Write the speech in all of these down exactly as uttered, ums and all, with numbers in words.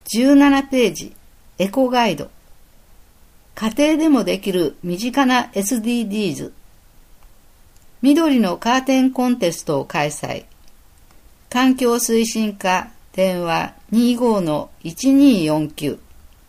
じゅうななページ、エコガイド。家庭でもできる身近な エスディージーズ。緑のカーテンコンテストを開催。環境推進課電話 にじゅうごのいちにーよんきゅう。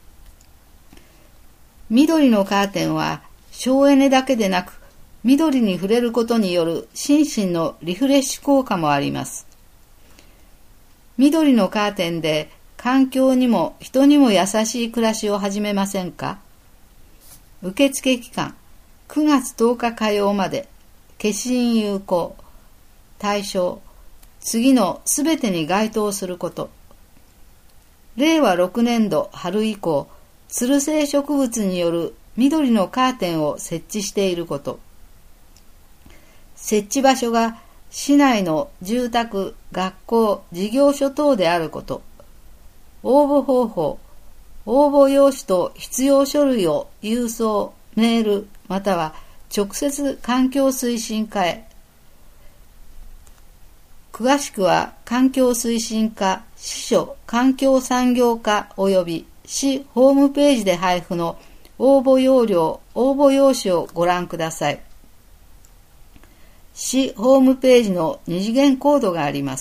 緑のカーテンは省エネだけでなく、緑に触れることによる心身のリフレッシュ効果もあります。緑のカーテンで環境にも人にも優しい暮らしを始めませんか？受付期間くがつとおか火曜まで。消印有効。対象次のすべてに該当すること。れいわろくねんど春以降、つる性植物による緑のカーテンを設置していること。設置場所が市内の住宅、学校、事業所等であること。応募方法、応募用紙と必要書類を郵送、メール、または直接環境推進課へ。詳しくは環境推進課支所環境産業課及び市ホームページで配布の応募要領、応募用紙をご覧ください。市ホームページの二次元コードがあります。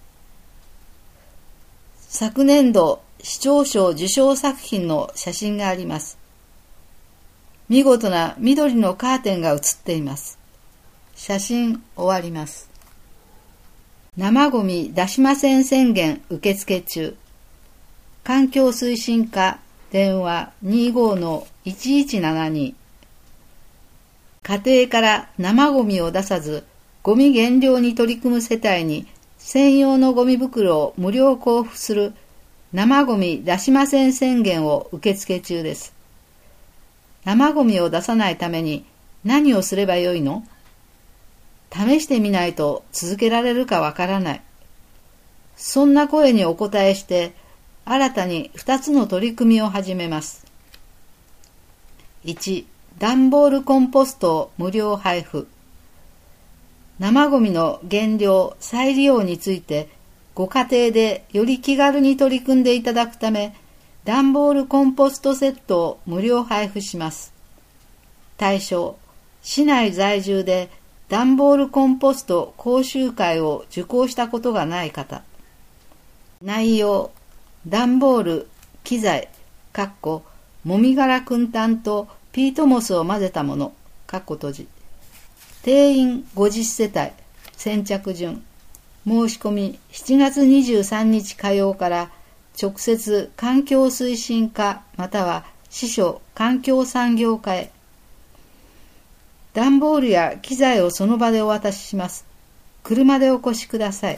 昨年度市長賞受賞作品の写真があります。見事な緑のカーテンが写っています。写真終わります。生ゴミ出しません宣言受付中。環境推進課電話 にじゅうごのいちいちななに。家庭から生ゴミを出さず、ゴミ減量に取り組む世帯に専用のゴミ袋を無料交付する生ゴミ出しません宣言を受付中です。生ゴミを出さないために何をすればよいの？試してみないと続けられるかわからない。そんな声にお答えして、新たにふたつの取り組みを始めます。いち、段ボールコンポストを無料配布。生ゴミの減量・再利用について、ご家庭でより気軽に取り組んでいただくため、段ボールコンポストセットを無料配布します。対象、市内在住で段ボールコンポスト講習会を受講したことがない方。内容、段ボール、機材、かっこ、もみ殻くん炭とピートモスを混ぜたもの、かっこ閉じ。定員ごじゅっせたい、先着順。申し込みしちがつにじゅうさんにち火曜から直接環境推進課または支所環境産業課へ。段ボールや機材をその場でお渡しします。車でお越しください。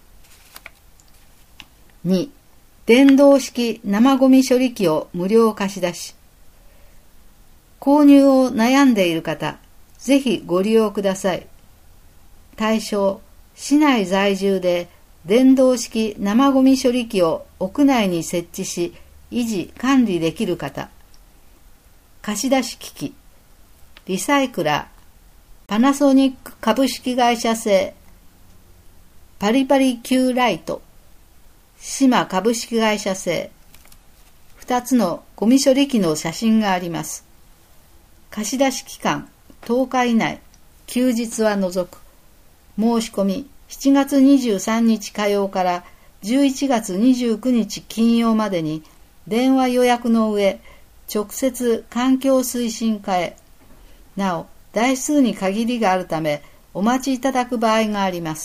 に、電動式生ゴミ処理機を無料貸し出し。購入を悩んでいる方、ぜひご利用ください。対象、市内在住で電動式生ゴミ処理機を屋内に設置し、維持管理できる方。貸し出し機器、リサイクラー、パナソニック株式会社製、パリパリ Q ライト、シマ株式会社製。ふたつのゴミ処理機の写真があります。貸し出し期間とおか以内、休日は除く。申し込みしちがつにじゅうさんにち火曜からじゅういちがつにじゅうくにち金曜までに電話予約の上、直接環境推進課へ。なお、台数に限りがあるためお待ちいただく場合があります。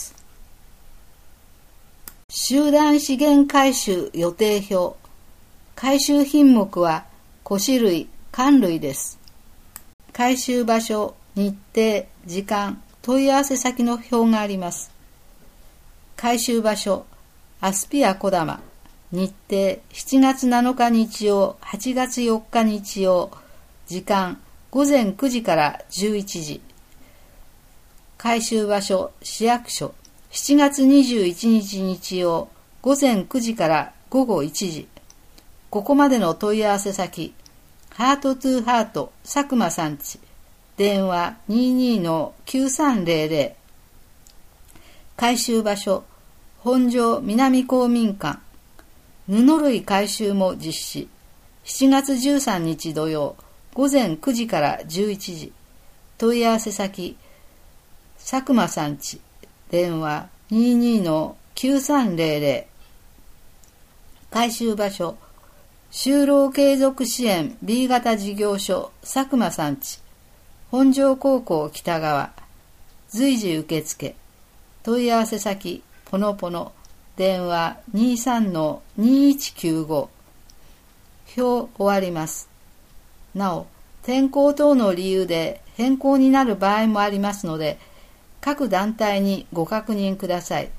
集団資源回収予定表。回収品目は古紙類、缶類です。回収場所、日程、時間、問い合わせ先の表があります。回収場所、アスピアこだま。日程、しちがつなのか日曜、はちがつよっか日曜。時間、ごぜんくじからじゅういちじ。回収場所、市役所。しちがつにじゅういちにち日曜、ごぜんくじからごごいちじ。ここまでの問い合わせ先、ハートトゥーハート佐久間さんち。電話 にじゅうにのきゅうさんぜろぜろ。回収場所、本庄南公民館。 布類回収も実施。しちがつじゅうさんにち土曜、午前くじからじゅういちじ。問い合わせ先、佐久間さんち、電話 にじゅうにのきゅうさんぜろぜろ。回収場所、就労継続支援 ビー 型事業所佐久間さんち、本庄高校北側、随時受付。問い合わせ先、ポノポノ、電話 にじゅうさんのにいちきゅうご。表終わります。なお、天候等の理由で変更になる場合もありますので、各団体にご確認ください。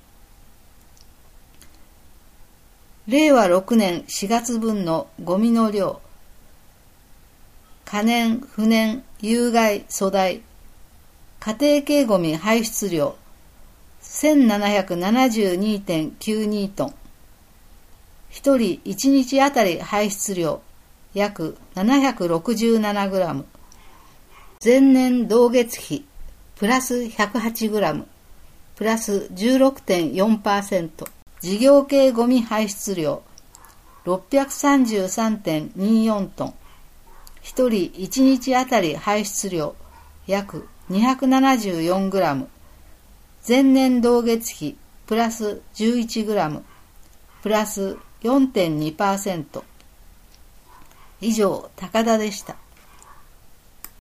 れいわろくねんしがつぶんのゴミの量。可燃、不燃、有害、粗大。家庭系ゴミ排出量。せんななひゃくななじゅうにてんきゅうにトン。ひとりいちにちあたり排出量。約ななひゃくろくじゅうななグラム。前年同月比。プラスひゃくはちグラム。プラス じゅうろくてんよんパーセント。事業系ゴミ排出量 ろっぴゃくさんじゅうさんてんによんトン。ひとりいちにちあたり排出量約にひゃくななじゅうよんグラム。前年同月比プラスじゅういちグラム。プラス よんてんにパーセント。以上、高田でした。